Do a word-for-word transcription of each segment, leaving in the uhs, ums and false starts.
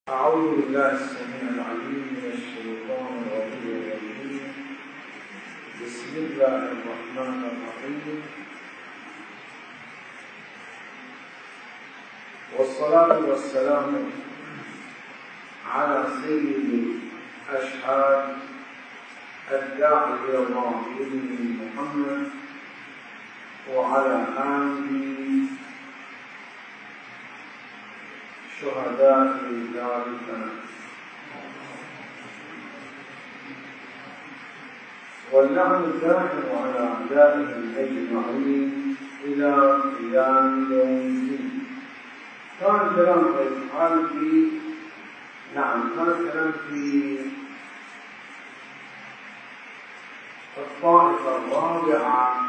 أعوذ بالله السميع العليم من الشيطان الرجيم. بسم الله الرحمن الرحيم، والصلاة والسلام على سيد الأشهاد الداعي إلى الله بإذن محمد وعلى آله شهداء دار الثناء، واللعن الدائم على أعدائهم أجمعين إلى قيام يوم الدين. كان الكلام يتحال في نعم كان الكلام في الطائفة الرابعة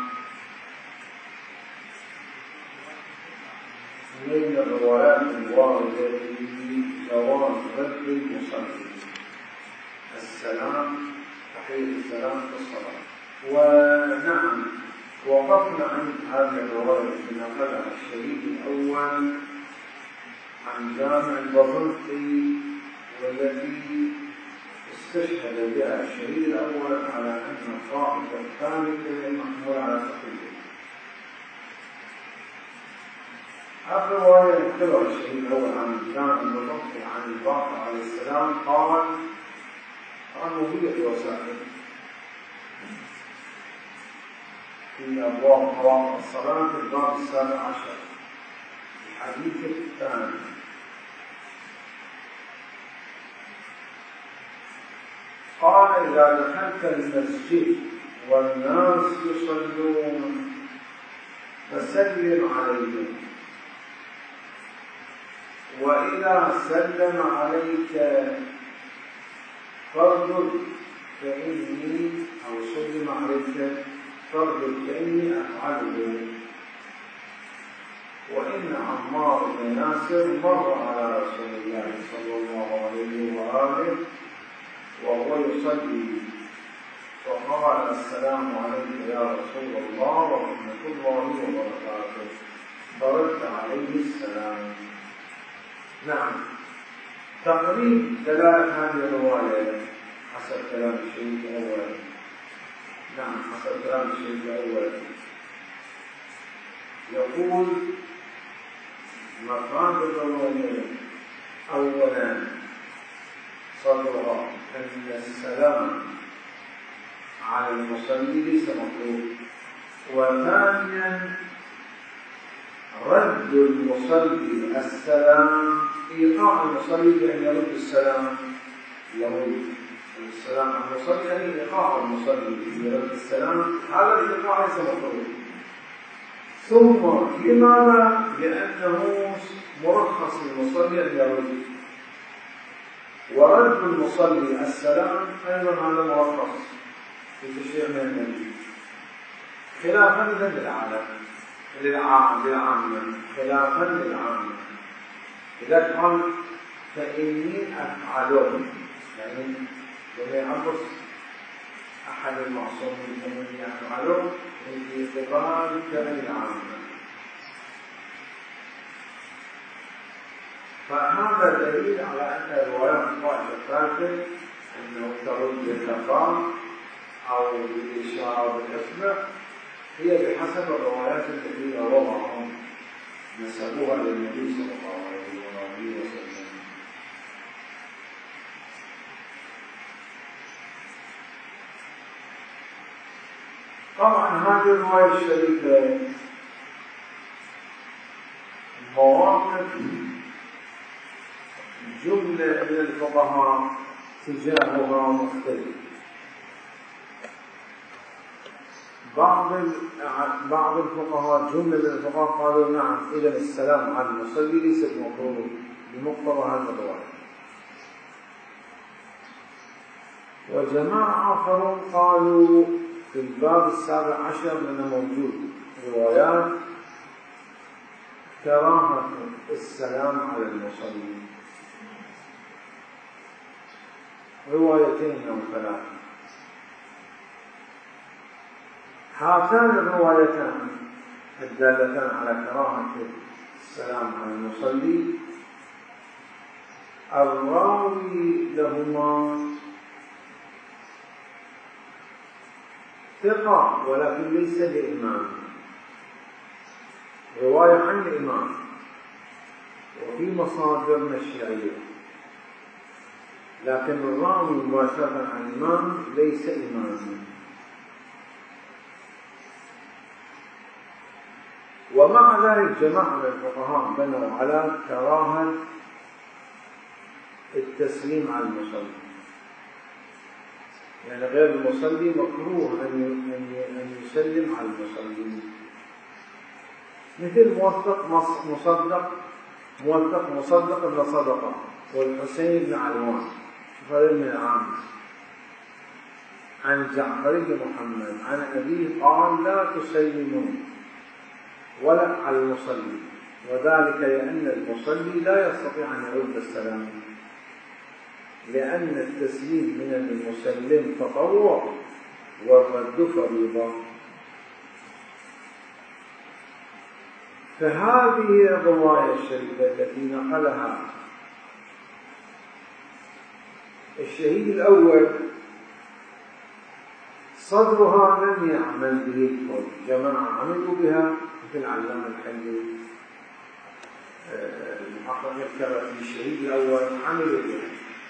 من الروايات الواردة في جواز رد المصلي السلام تحية السلام في الصلاة. ونعم وقفنا عن هذه الرواية التي نقلها الشريك الأول عن جامع البرقي، والتي استشهد بها الشريك الأول على أن الطائفة الثالثة محمول على تقليده. آخر رواية يذكرها الشهيد الأول عن جامع البرقي عن الباقر عليه السلام قال عن وهية وسائل في أبواب مواقع الصلاة في الباب السابع عشر الحديث الثاني. قال إذا دخلت المسجد والناس يصلون فسلم عليهم، وإذا سلم عليك فارجل فإني أو سلم عليك فارجل فإني أفعله. وإن عمار بن ياسر مر على رسول الله صلى الله عليه وآله وهو يصلي فقال السلام عليك يا رسول الله ورحمة الله وبركاته، فرد عليه السلام. نعم تقريب دلالة هذه الرواية حسب كلام الشيخ الأول. نعم حسب كلام الشيخ الأول يقول مقام الرواية أولا صدرها أن السلام على المصلي ليس مطلوب، وثانيا رد المصلي السلام، إيقاع المصلي بأن يرد السلام، يرد السلام على المصلي يعني إيقاع المصلي يرد السلام، هذا الإيقاع ليس مطلوب. ثم لماذا؟ لأنه مرخص للمصلي أن يرد، ورد المصلي السلام أيضا هذا مرخص في تشريع من النبي، خلافا للعالم للعامة خلافا للعامة. إذا قال فإني أفعله يعني لما يعبس أحد المعصومين فإني أفعله في اعتبار فعل العامة، فهذا دليل على أن روايات الطائفة الثالثة أنه ترد بالكفار أو بالإشارة بالإصبع هي بحسب الروايات التي روضعهم نسبوها للنبي صلى الله عليه وسلم. طبعا هذه الرواية الشريفة مواقف جملة من الفقهاء تجاهها مختلف. بعض بعض الفقهاء جملة من الفقهاء قالوا نعم إذا السلام على المصلي ليس بمطلوب بمقتضى هذا الرواية، وجماعة آخرون قالوا في الباب السابع عشر من موجود روايات كراهة السلام على المصلي، روايتين أو ثلاثة. هاتان الروايتان الدالتان على كراهة السلام على المصلي الراوي لهما ثقة ولكن ليس بإمام، رواية عن الإمام، وفي مصادرنا الشيعية، لكن الراوي مباشرة عن الإمام ليس إماما. ومع ذلك جماعة من الفقهاء بنوا على كراهة التسليم على المصلي، يعني غير المصلي مكروه أن يسلم على المصلي، مثل موثق مصدق موثق مصدق بن صدقة والحسين بن علوان فريق من العامة عن جعفر بن محمد عن أبيه قال لا تسلموا ولا على المصلي، وذلك لأن المصلي لا يستطيع أن يرد السلام، لأن التسليم من المسلم تطوع والرد فريضة. فهذه الرواية الشريفة التي نقلها الشهيد الأول صدرها لم يعمل به الكل، جماعة عملوا بها مثل علامة الحلي المحقق يذكر في الشهيد الأول عملوا بها،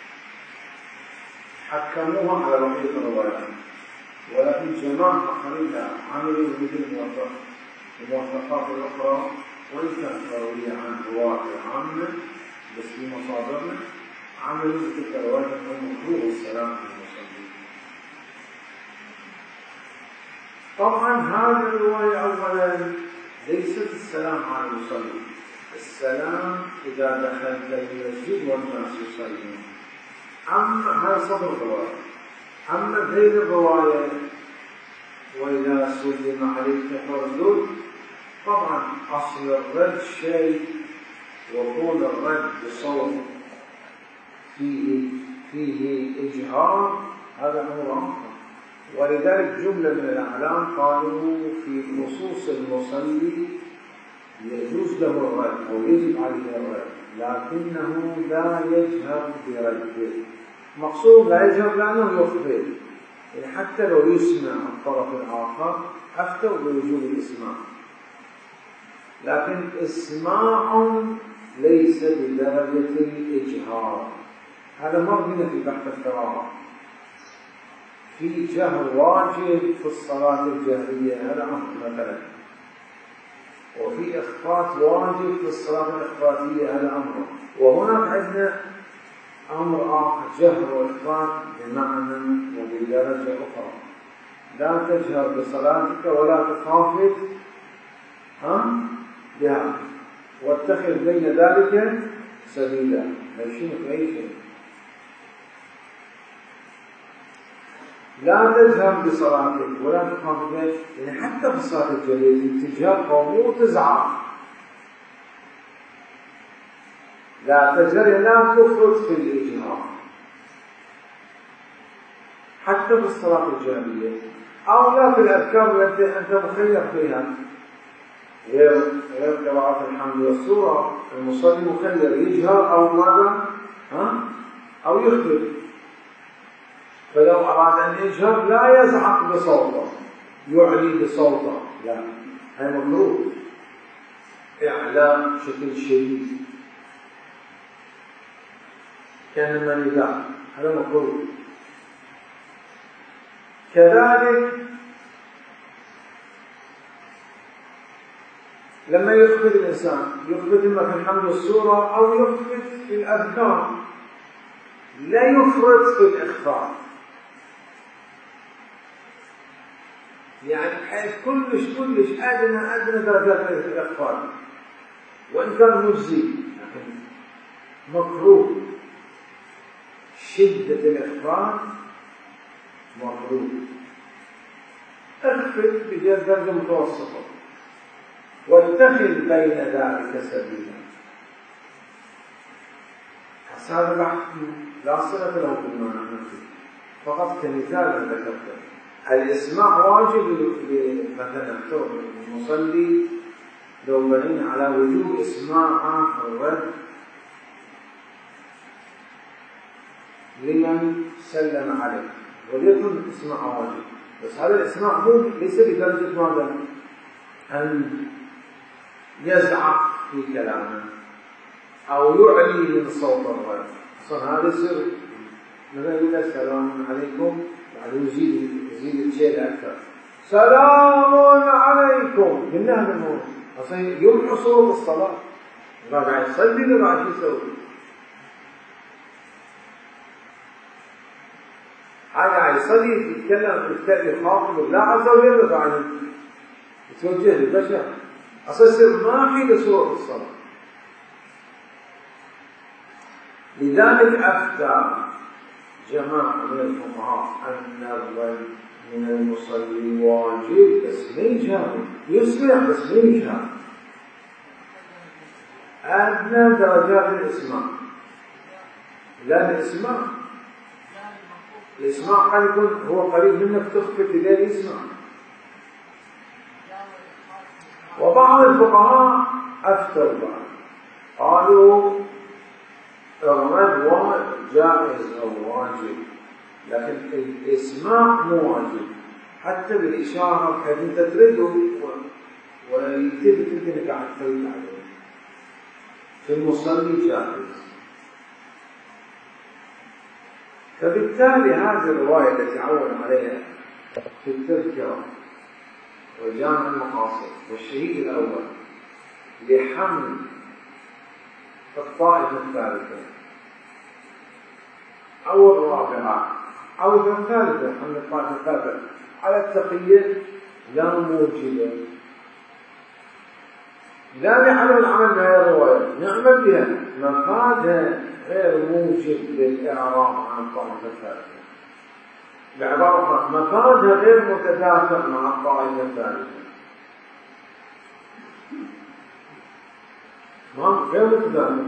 حكموها على بقية الروايات، ولكن جماعة آخرين عملوا مثل الموثقات الأخرى، وإن كانت روية عن رواية عامة بس في مصادرنا عملوا تلك الرواية مكروه السلام على المصلي. طبعا هذه الرواية أولا ليست السلام على المصلي، السلام إذا دخلت المسجد والناس يصلون، أما هذا صدر الرواية. أما غير الرواية وإذا سلم عليك فردد، طبعا أصل الرد شيء وكون الرد بصوت فيه فيه إجهار هذا أمر آخر، ولذلك جملة من الأعلام قالوا في خصوص المصلي يجوز له الرد أو يجب عليه الرد، لكنه لا يجهر برده. مقصود لا يجهر لأنه يخبر، يعني حتى لو يسمع الطرف الآخر أفتوا بوجوب الإسماع، لكن إسماع ليس بدرجة الإجهار. هذا مر بنا في بحث القراءة، في جهر واجب في الصلاة الجهرية هذا أمر مثلا، وفي إخفاء واجب في الصلاة الإخفائية هذا أمر، وهناك عندنا أمر آخر جهر وإخفاء بمعنى وبدرجة أخرى، لا تجهر بصلاتك ولا تخافت ها بها، واتخذ بين ذلك سبيلا، ماشيين في أي شيء. لا تجهر بصلاتك ولا تخافت بها، يعني حتى في الصلاة الجهرية تجهر قومي وتزعق، لا تجهر لا تفرط في الإجهار حتى في الصلاة الجهرية، أو لا في الأذكار التي أنت مخير فيها غير غير قراءة الحمد والسورة، المصلي مخير يجهر أو ماذا ها أو يخفي، فلو أراد أن يجهر لا يزعق بصوته يعلي بصوته، لا هذا مكروه، إعلاء بشكل شديد كأنما نداء هذا مكروه. كذلك لما يخفت الإنسان يخفت إما في الحمد والسورة أو يخفت في الأذكار، لا يفرط في الإخفاء، يعني بحيث كلش كلش أدنى أدنى درجات الإخفاء، وإن كان مجزي لكن مكروه، شدة الإخفاء مكروه، اخفت بدرجة متوسطة واتخذ بين ذلك سبيلا. هذا بحث لا صلة له بما نحن فيه، فقط كمثال ذكرته. الإسماع واجب مثلا المصلي لو بنينا على وجوب إسماع الرد لمن سلم عليه، وليكن الإسماع واجب، بس هذا الإسماع مو ليس بدرجة ماذا؟ أن يزعق في كلامه أو يعلي من صوت الغير، أصلا هذا سر. مثلا يقول السلام عليكم بعد يزيد يزيد الشيء أكثر، سلام عليكم من هذا الموت، أصلا يمحو صوت الصلاة، قاعد يصلي ولا قاعد يسوي؟ قاعد يصلي يتكلم يخاطب الله عز وجل، قاعد يتوجه للبشر، أصلا يصير ماحي لصوت الصلاة. لذلك أفتى جماعة من الفقهاء أن الرجل من المصلي واجب بس ما يجهر، يسمع بس ما يجهر، أدنى درجات الإسماع. لا الإسماع الإسماع قد يكون هو قريب منك تخفت إليه يسمع. وبعض الفقهاء أفتوا بعض قالوا الرد جائز أو واجب، لكن الإسماع مو واجب، حتى بالإشارة بحيث أنت ترده ويلتفت أنت قاعد ترد عليه في المصلي جائز. فبالتالي هذه الرواية التي عون عليها في التذكرة وجامع المقاصد والشهيد الأول لحمل الطائفة الثالثة أو الرابعة أو الثالثة، حمل الطائفة الثالثة على التقية لا موجبة، لا نعمل العمل بهذه الرواية، نعمل بها مفادها غير موجب للإعراب عن الطائفة الثالثة، بعبارة مفادها غير متدافع مع الطائفة الثالثة، ما غير متدافع،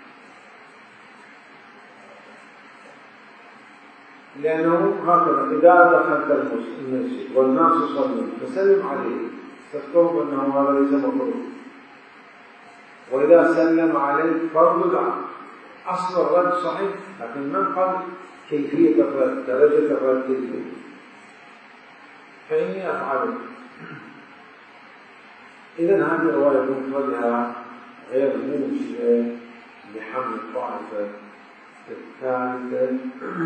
لأنه هكذا إذا دخلت المسجد والناس يصلون فسلم عليه تذكروا أنه هذا ليس مطلوب، وإذا سلم عليك فرد عنه. أصل الرد صحيح، لكن من قال كيفية الرد، درجة الرد كيفية، فإني أفعله. إذن هذه الرواية بمفردها غير موجبة لحمل الطائفة الثالثة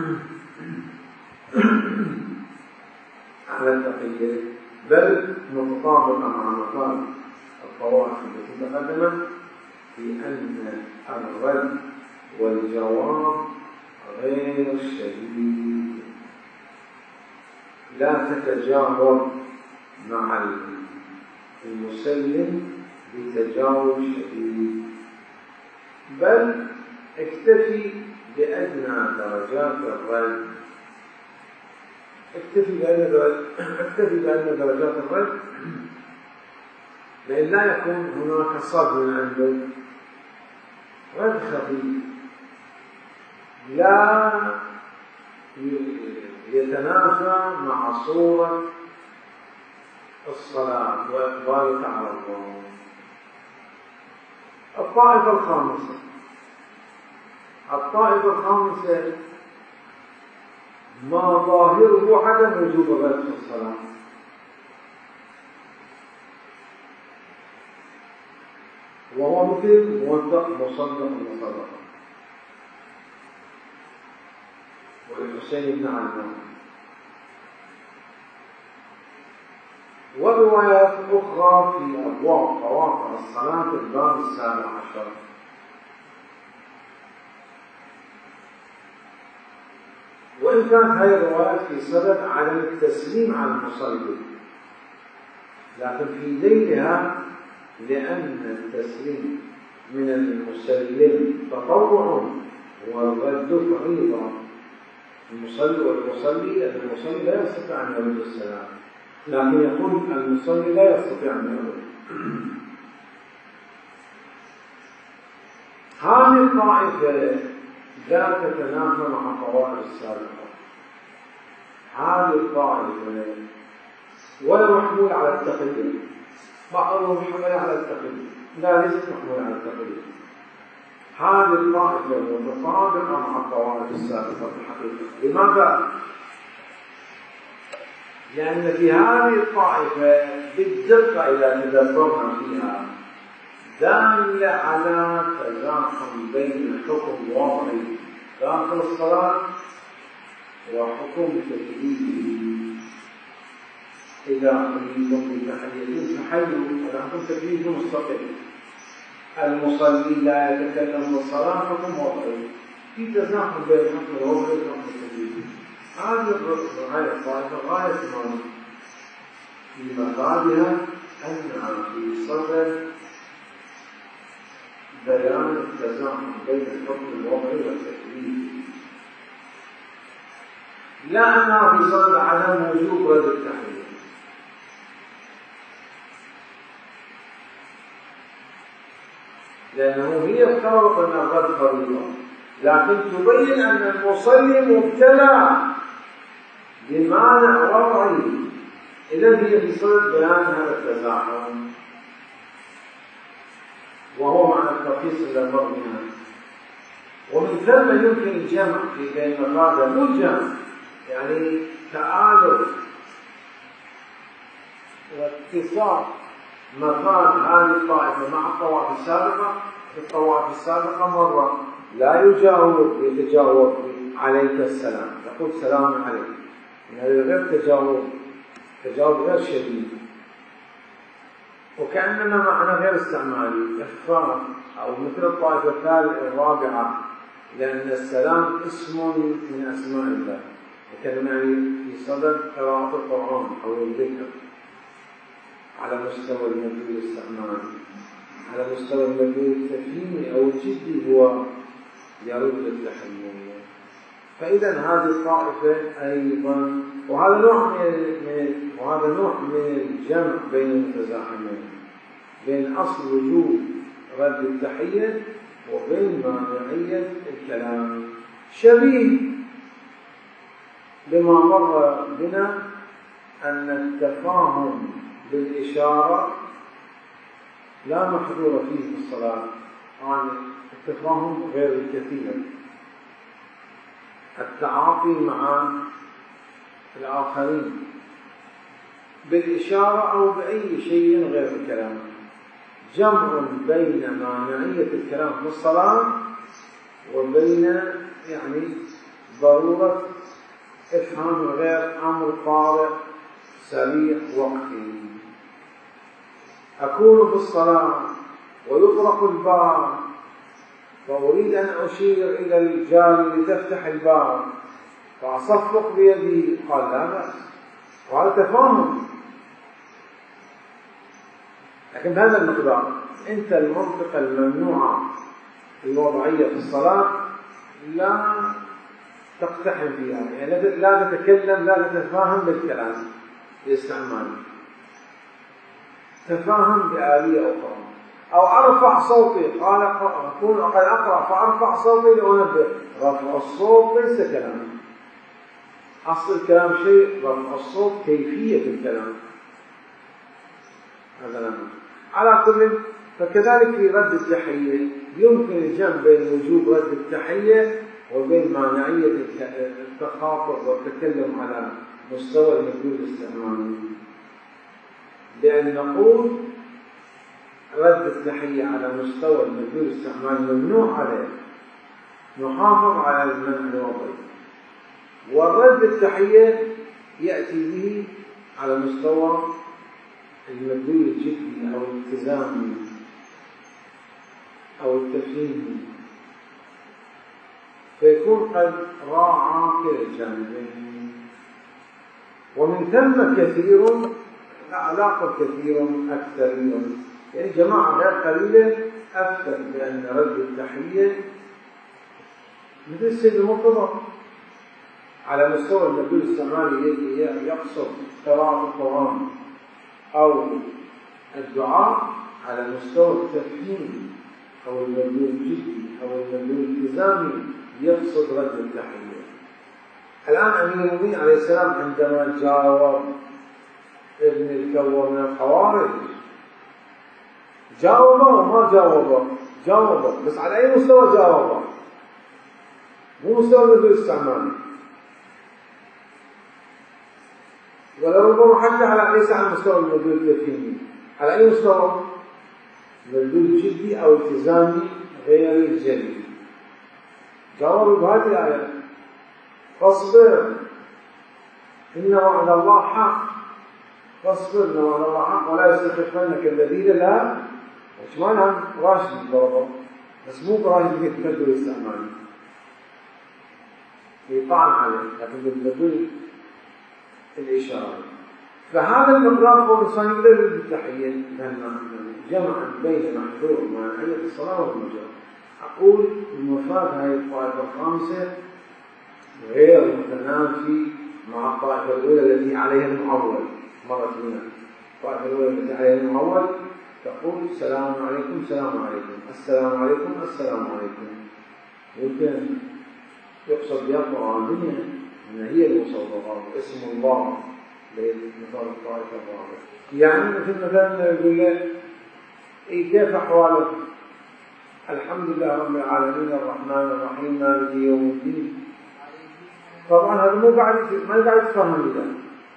على التقية، بل متطابقة مع مقام الطوائف التي تقدمت في أن الرد والجواب غير شديد، لا تتجاوب مع المسلم بتجاوب شديد، بل اكتفي بأدنى درجات الرد، اكتفي بأدنى درجات اكتفي بأدنى درجات الرد، لأن لا يكون هناك صد من عنده، رد خفيف لا يتنافى مع صورة الصلاة وإقبالك على الله. الطائفة الخامسة الطائفة الخامسة ما ظاهره عدم وجوب الرد في الصلاة، وهو مثل موثق مصدق مصدق والحسين بن علان، وروايات أخرى في أبواب قواطع الصلاة الباب السابع عشر. وإن كانت هذه الروايات في صدد على التسليم على المصلي، لكن في ذيلها لأن التسليم من المسلم تطوع والرد فريضة، المصلي والمصلي لأن المصلي لا يستطيع أن يرد السلام، لكن يقول المصلي لا يستطيع أن يرد. هذه الطائفة لا تتنافى مع الطوائف السابقة، هذه الطائفة ولا محمول على التقية، بعضهم محمول على التقية، لا ليست محمول على التقية، هذه الطائفة متطابقة مع الطوائف السابقة في الحقيقة. لماذا؟ لأن في هذه الطائفة بالدقة إذا تدبرنا فيها دالة على تزاحم بين حكم وضعي داخل الصلاة وحكم تكليفي. إذا قلتم بتحية فحيوا ولكم تكليف مستقل. المصلي لا يتكلم بالصلاة حكم وضعي، في تزاحم بين حكم الوضعي وحكم التكليفي. هذه الغاية الطائفة غاية ما في مفادها أنها في صدر بيان التزاحم بين الحكم الوضعي والتكليفي، لا أنها في صدر عدم وجوب رد التحية. لأنه هي افترضت أن الرد فريضة، لكن تبين أن المصلي مبتلى بمانع وضعي، إذا هي في صدد بيان هذا التزاحم، وهو معنى الترخيص إلى مرضها. ومن ثم يمكن الجمع في بين مفادها، مو الجمع يعني تآلف واتصال مفاد هذه الطائفة مع الطوائف السابقة. في الطوائف السابقة مرة لا يجاوب يتجاوب عليك السلام، يقول سلام عليك، هذا غير تجاوب، تجاوب غير شديد، وكأننا معنى غير استعمالي إخفاء، أو مثل الطائفة الثالثة الرابعة، لأن السلام اسم من أسماء الله، وكان يعني في صدد قراءة القرآن أو الذكر على مستوى المدلول الاستعمالي. على مستوى المدلول التفهيمي أو الجدي هو يرد التحية. فإذا هذه الطائفة أيضا، وهذا نوع من وهذا نوع من الجمع بين المتزاحمين، بين أصل وجوب رد التحية وبين مانعية الكلام، شبيه بما مر بنا أن التفاهم بالإشارة لا محظور فيه في الصلاة، يعني التفاهم غير الكثير، التعاطي مع الآخرين بالإشارة أو بأي شيء غير الكلام، جمع بين مانعية الكلام في الصلاة وبين يعني ضرورة إفهام غير أمر طارئ سريع وقتي. أكون في الصلاة ويطرق الباب فأريد أن أشير إلى الجاري لتفتح الباب فأصفق بيدي، قال لا بأس، وهذا تفاهم، لكن بهذا المقدار. أنت المنطقة الممنوعة الوضعية في الصلاة لا تقتحم فيها، يعني لا تتكلم، لا تتفاهم بالكلام باستعمال، تفاهم بآلية أخرى. أو أرفع صوتي، قال أكون قد أقرأ فأرفع صوتي لأنبه، رفع الصوت ليس كلام، أصل الكلام شيء، رفع الصوت كيفية الكلام، هذا لا. على كل، فكذلك في رد التحية يمكن الجمع بين وجوب رد التحية وبين مانعية التخاطب والتكلم على مستوى المدلول الاستعمالي، بأن نقول رد التحية على مستوى المدلول الاستعمالي ممنوع عليه، نحافظ على المنع الوضعي، والرد التحية يأتي به على مستوى المدلول الجدي أو الالتزامي أو التفهيمي، فيكون قد راعى كلا الجانبين. ومن ثم كثير، علاقة كثير أكثرية، يعني جماعة غير قليلة أفتت بأن رد التحية مثل السيد المرتضى على مستوى المدلول الاستعمالي يقصد قراءة القرآن أو الدعاء، على مستوى التفهيم أو المدلول الجدي أو المدلول الالتزامي يقصد رد التحية. الآن أمير المؤمنين عليه السلام عندما جاوب ابن الكوّ من الخوارج، جاوبه وما جاوبه، جاوبه، بس على أي مستوى جاوبه؟ مو مستوى المدلول الاستعمالي، ولو حتى على ليس على مستوى المدلول التفهيمي، على أي مستوى؟ مدلول جدي أو التزامي غير الجدي. جاوب بهذه الآية: فاصبر إن وعد الله حق، فاصبر إن وعد الله حق ولا يستخفنك الذين لا. وش معنى راشد الضربة؟ بس مو براشد في المدلول الاستعمالي، يطعن عليه، لكن بالمدلول الإشارة. فهذا المقدار هو الإنسان يقدر بالتحية جمعا بين محذور ومانعية الصلاة والمجال. أقول المفاد هذه الطائفة الخامسة غير متنافي مع الطائفة الأولى التي عليها المعول. مرة ثانية الطائفة الأولى التي عليها المعول تقول السلام عليكم السلام عليكم السلام عليكم السلام عليكم. يمكن يقصد بها قرآنية أن هي المصدقات اسم الله لمثال الطائفة الرابعة. يعني مثل مثلا يقول له إيه كيف أحوالك؟ الحمد لله رب العالمين الرحمن الرحيم مالك يوم الدين. طبعا هذا مو قاعد ما قاعد يفهم له.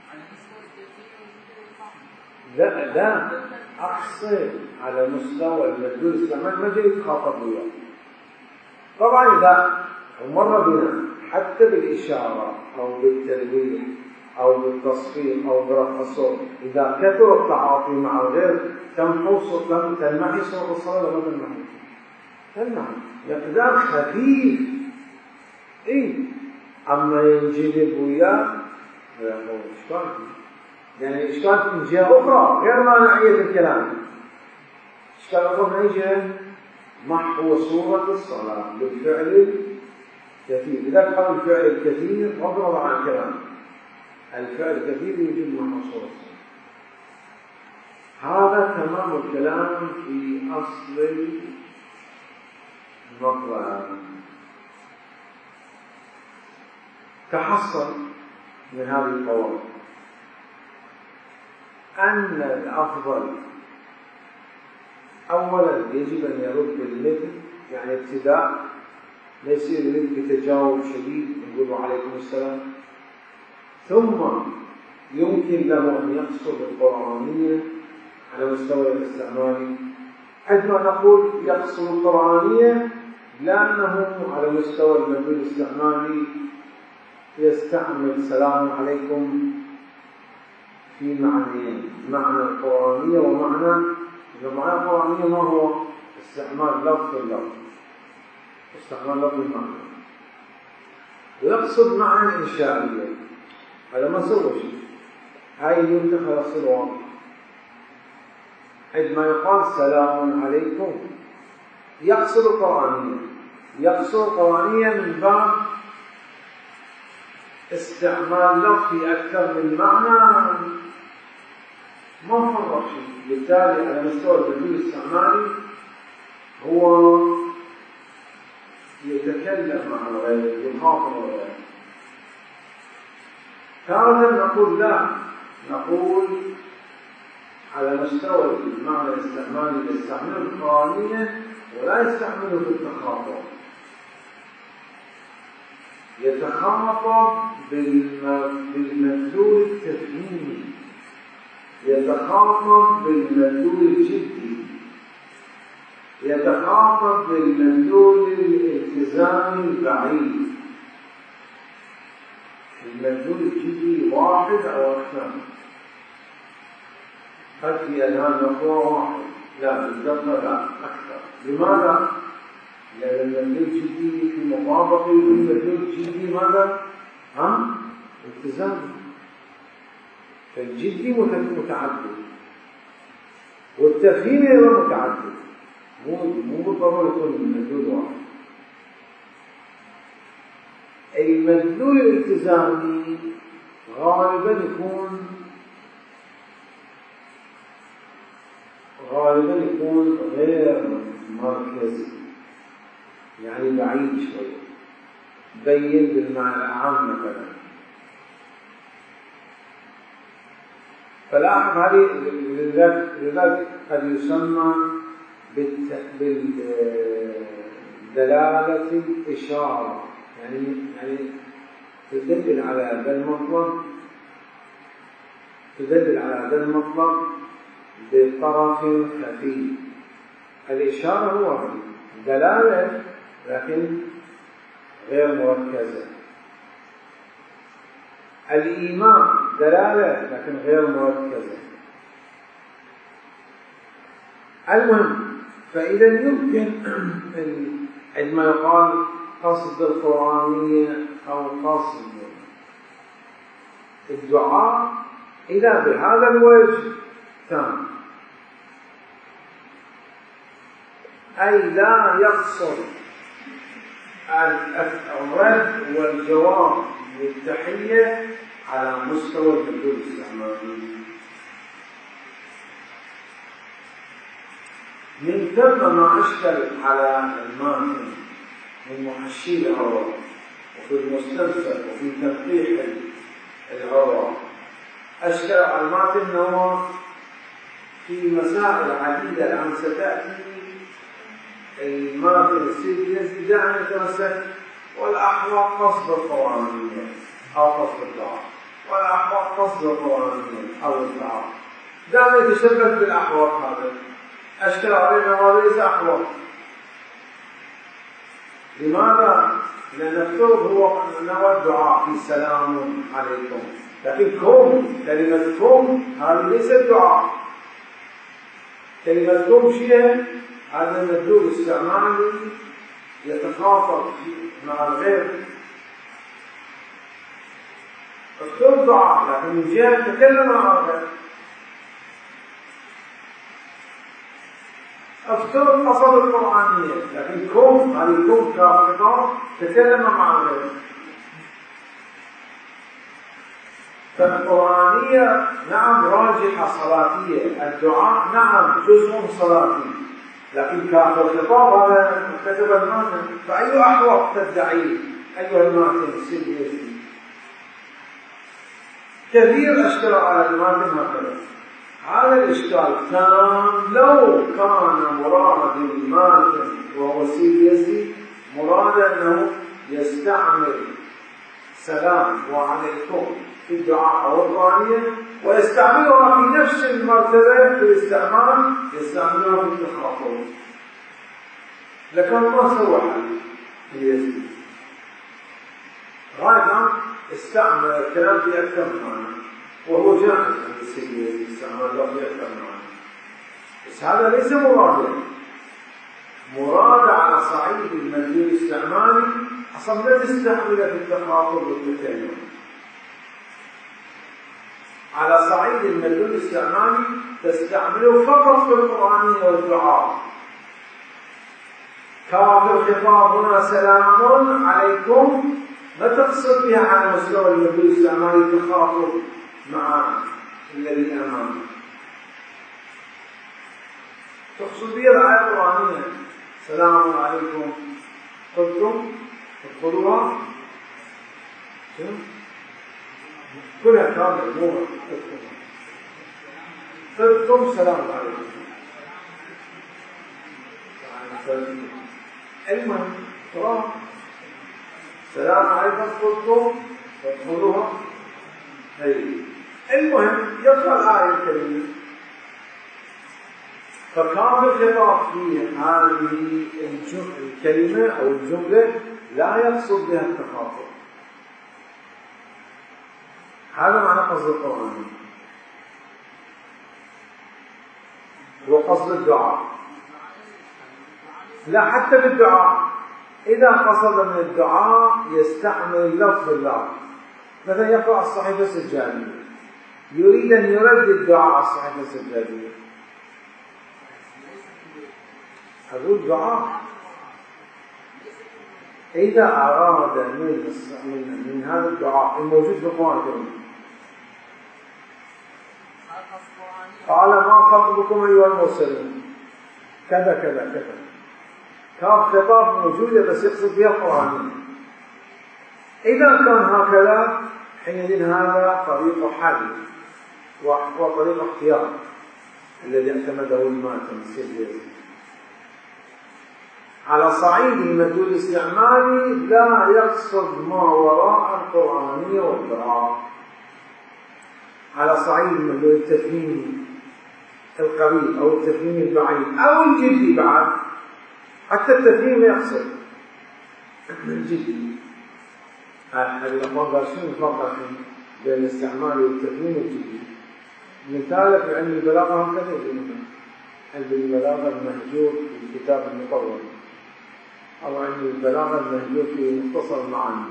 لا لا أقصد على مستوى المدلول الاستعمالي ما جاي يتخاطب وياه. طبعا إذا مر بنا حتى بالإشارة أو بالتلويح أو بالتصفيق أو برفع الصوت، إذا كثر التعاطي مع الغير تمحو صوت تلمحي صوت الصلاة ولا تلمحي؟ تلمحي مقدار خفيف. إيه أما ينجلب وياه فهو إشكال، يعني إشكال من جهة أخرى غير مانعية الكلام. إشكال أخرى من جهة محو صورة الصلاة بالفعل الكثير. إذا كان الفعل الكثير مضرب عن الكلام، الفعل الكثير يجب محو صورة الصلاة. هذا تمام الكلام في أصل المطلب. تحصل من هذه القواعد أن الأفضل أولا يجب أن يرد بالمثل، يعني ابتداء، ليس يريد بتجاوب شديد يقول عليكم السلام. ثم يمكن له أن يقصد القرآنية على مستوى الاستعمالي. عندما نقول يقصد القرآنية لأنه على مستوى المدلول الاستعمالي يستعمل سلام عليكم في معنيين: معنى القرآنية ومعنى المعنى القرآنية ما هو استعمال لفظ اللفظ، استعمال لفظ المعنى، ويقصد معنى إنشائية. هذا ما سوى شيء، هاي ينتهي خلاص الواضح. عندما يقال سلام عليكم يقصد القرآنية، يقصد القرآنية من باب استعمال لفظي أكثر من معنى، ما فرق شيء. بالتالي على مستوى المدلول الاستعمالي هو يتكلم مع الغير، يخاطب الغير. تارة نقول لا، نقول على مستوى المعنى الاستعمالي يستعمل القرآنية ولا يستعمله في التخاطب. يتخاطب بالمدلول التفهيمي، يتخاطب بالمدلول الجدي، يتخاطب بالمدلول الالتزامي البعيد. المدلول الجدي واحد أو أكثر، قد في أذهان نقول واحد، لا بالضبط لا أكثر. لماذا؟ لأن المدلول الجدي في مطابقه بالمدلول الجدي ماذا؟ ها؟ التزام. فالجدي متعدد والتفهيم غير متعدد، مو مو بالضرورة يكون المدلول واحد. المدلول الالتزامي غالبا يكون غالبا يكون غير مركزي، يعني بعيد شوي، بين بالمعنى العام مثلا. فلاحظ هذه لذلك قد يسمى بالدلالة الإشارة، يعني يعني تدل على هذا المطلب تدل على هذا المطلب بطرف خفي. الإشارة هو دلالة لكن غير مركزة. الإيمان دلالة لكن غير مركزة. المهم، فإذا يمكن عندما يقال قصد القرآنية أو قصد الدعاء إذا بهذا الوجه تام، أي لا يقصد الرد والجواب للتحية على مستوى المدلول الاستعمالي. من ثم ما أشكل على الماتن من محشي العراق وفي المستنسخ وفي تنقيح العراق، أشكل على الماتن هو في مسائل عديدة الآن ستأتي. الماتن السيد يزيد دائما يتمسك والأحوال قصد القرآنية أو قصد الدعاء، والأحوال قصد القرآنية أو الدعاء، دائما يتشبث بالأحوال. هذا أشكل علينا وليس أحوال. لماذا؟ لأن الثوب هو نوى الدعاء في سلام عليكم، لكن كم كلمة كم هذه ليست دعاء. كلمة كم شيء هذا المدلول الاستعمالي يتخاطب مع الغير. الثوب دعاء لكن من جهة تكلم مع الغير. الثوب قصد القرآنية لكن كم هذه كم كخطاب تكلم مع الغير. فالقرآنية نعم راجحة صلاتية، الدعاء نعم جزء صلاتي، لكن كخطاب هذا كتب الماتن. فأي أحوال تدعي أيها الماتن السيدي؟ كثير أشكال على الماتن هكذا. هذا الإشكال كان لو كان مراد الماتن وهو سيد يزيد مراد أنه يستعمل سلام وعليكم في الدعاء أو القرآنية ويستعملها في نفس المرتبة في الاستعمال، يستعملها في التخاطب، لكن ما سوى حل في يزيد. غاية استعمل الكلام في أكثر معنى، وهو جاهز عند السيد يزيد استعمال له في أكثر معنى، بس هذا ليس مرادا. مراد على صعيد المدلول الاستعمالي أصلا لا تستعمل في التخاطب والتكلم. على صعيد المدلول الاستعمالي تستعمله فقط في القرآنية والدعاء. كاف الخطاب هنا سلام عليكم ما تقصد بها على مستوى المدلول الاستعمالي تخاطب مع الذي أمامك، تقصد بها الآية القرآنية سلام عليكم قلتم ادخلوها كلها كامل مو قلتم سلام عليكم. المهم ترى سلام عليكم قلتم ادخلوها. المهم يقرأ الآية الكريمة، فكان الخطاب في هذه الكلمة أو الجملة لا يقصد بها التخاطب. هذا معنى قصد القرآن، هو قصد الدعاء. لا حتى بالدعاء إذا قصد من الدعاء يستعمل لفظ الله. مثلا يقرأ الصحيفة السجادية يريد أن يرد الدعاء على الصحيفة السجادية، هذا الدعاء. إذا أراد من من هذا الدعاء الموجود في القرآن الكريم قال ما خطبكم أيها المرسلون كذا كذا كذا، كان خطاب موجودة بس يقصد بها القرآن. إذا كان هكذا حينئذ هذا طريق حل وطريق اختيار الذي اعتمده الماتن السيد يزيد. على صعيد المدلول الاستعمالي لا يقصد ما وراء القرآنية والقراءة. على صعيد المدلول التفهيمي القريب أو التفهيم البعيد أو الجدي بعد، حتى التفهيم يقصد الجدي. هذه الأمر شنو الفرق بين الاستعمال والتفهيم الجدي؟ مثال في علم البلاغة هكذا يقولون علم البلاغة المهجور في الكتاب المطول، أو علم البلاغة المهجور في مختصر المعاني،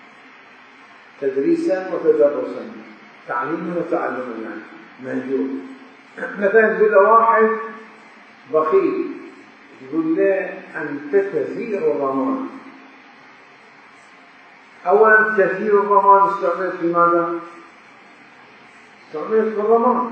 تدريسا وتدرسا، تعليما وتعلما، يعني مهجور. مثلا يقول له واحد بخيل، يقول له أنت كثير الضمان. أولا كثير الضمان استعملت في ماذا؟ استعملت في الضمان،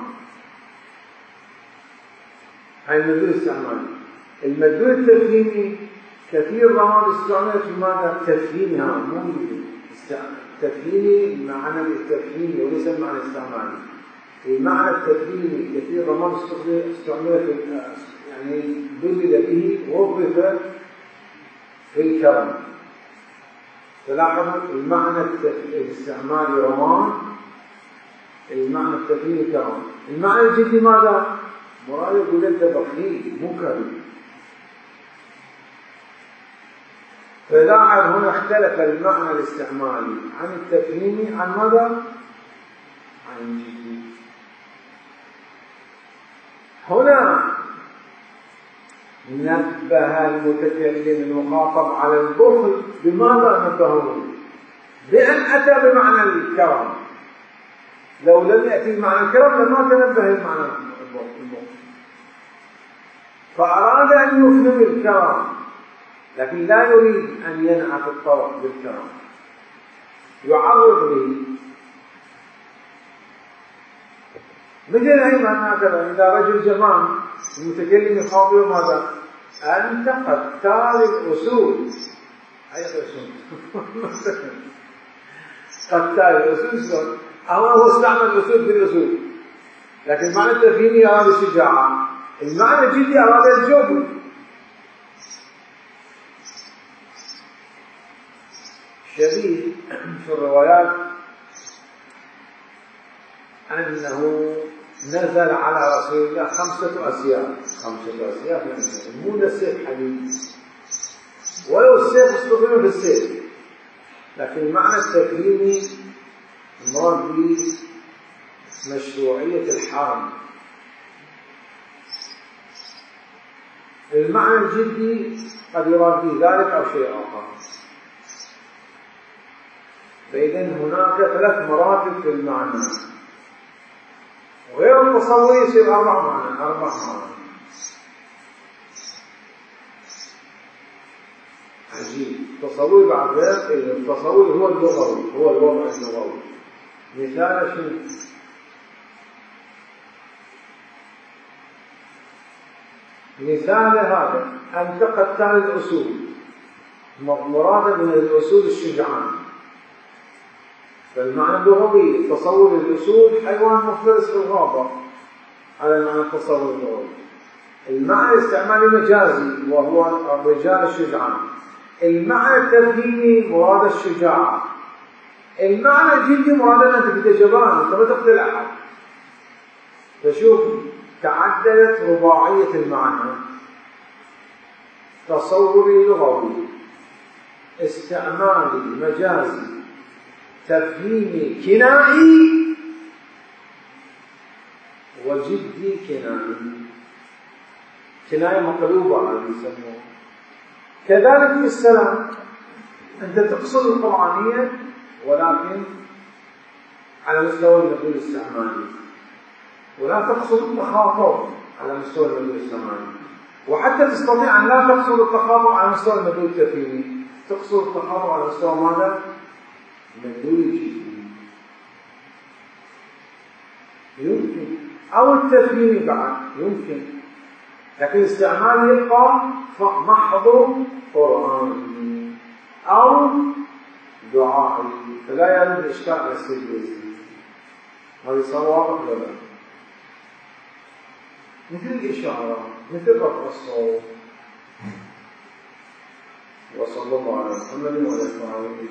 هاي المدلول الاستعمالي. المدلول التفهيمي كثير الضمان استعملت في ماذا؟ تفهيمها، مو تفهيمي معنى التفهيمي وليس المعنى الاستعمالي. المعنى التفهيمي كثير الضمان استعملت يعني دلل به وظف في الكرم. تلاحظوا المعنى الاستعمالي رمان، المعنى التفهيمي كرم. المعنى الجدي ماذا؟ مراد يقول انت بخيل مو كريم. فلاحظ هنا اختلف المعنى الاستعمالي عن التفهيمي عن ماذا؟ عن الجدي. هنا نبه المتكلم المخاطب على البخل. بماذا نبهه؟ بأن أتى بمعنى الكرم. لو لم يأتي بمعنى الكرم لما تنبه المعنى البخل، فأراد أن يفهم الكرم لكن لا يريد أن ينعت الطرف بالكرم، يعرض به. مثل أيضا هكذا إذا رجل جمال المتكلم يخاطبه ماذا؟ أنت قتال الأسود. أي أسود؟ قتال الأسود. أما هو استعمل الأسود بالأسود، لكن المعنى التفهيمي أراد الشجاعة، المعنى الجدي أراد الجبن. شبيه في الروايات أنه نزل على رسول الله خمسة أسياف. خمسة أسياف يعني مو السيف حديد، ولو السيف استخدم في السيف، لكن المعنى التفهيمي المراد به مشروعية الحرب. المعنى الجدي قد يراد به ذلك أو شيء آخر. فإذا هناك ثلاث مراتب في المعنى، وغير التصور يصير أربع معنى أربع معنى. عجيب. التصور بعد غير التصور هو اللغوي، هو الوضع اللغوي. مثال شنو؟ مثال هذا أنت قتال الأسود، مراد من الأسود الشجعان. فالمعنى اللغوي تصور الأسود حيوان مفترس في الغابة، على المعنى التصور اللغوي. المعنى الاستعمالي مجازي وهو الرجال الشجعان. المعنى التفهيمي مراد الشجاعة. المعنى الجدي مراد أن أنت كنت جبان، أنت ما تقتل أحد. فشوف تعددت رباعية المعنى: تصوري لغوي، استعمالي مجازي، تفهيمي كنائي، وجدي كنائي. كناية مقلوبة هذه يسموها. كذلك في السلام، أنت تقصد القرآنية ولكن على مستوى المدلول الاستعمالي، ولا تقصد التخاطب على مستوى المدلول الاستعمالي. وحتى تستطيع أن لا تقصد التخاطب على مستوى المدلول التفهيمي، تقصد التخاطب على مستوى ماذا؟ المدلول الجدي. يمكن. أو التفهيمي بعد يمكن، لكن الاستعمال يبقى محض قرآني أو دعائي، فلا يرد الإشكال على السيد. هذا صار واضح ولا لا؟ مثل الإشارة، مثل رفع الصوت، وصلى الله على محمد وعلى آله